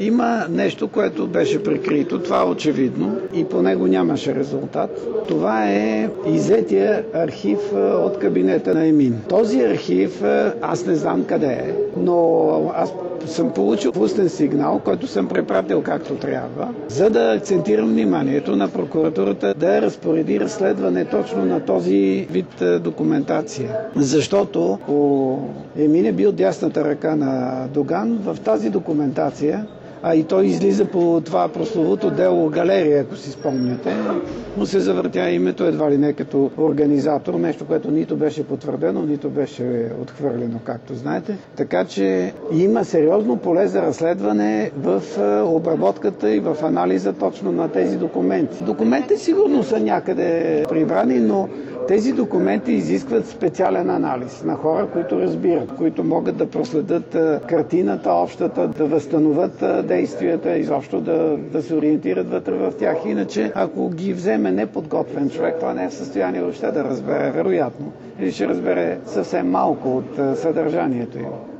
Има нещо, което беше прикрито, това е очевидно и по него нямаше резултат. Това е иззетия архив от кабинета на Емин. Този архив аз не знам къде е, но аз съм получил устен сигнал, който съм препратил както трябва, за да акцентирам вниманието на прокуратурата да разпореди разследване точно на този вид документация. Защото Емин е бил дясната ръка на Доган в тази документация, а и той излиза по това прословото дело Галерия, ако си спомняте. Му се завъртя името едва ли не като организатор, нещо, което нито беше потвърдено, нито беше отхвърлено, както знаете. Така че има сериозно поле за разследване в обработката и в анализа точно на тези документи. Документите сигурно са някъде прибрани, но тези документи изискват специален анализ на хора, които разбират, които могат да проследят картината общата, да възстановят действията, изобщо да се ориентират вътре в тях. Иначе, ако ги вземе неподготвен човек, той не е в състояние въобще да разбере, вероятно, или ще разбере съвсем малко от съдържанието им.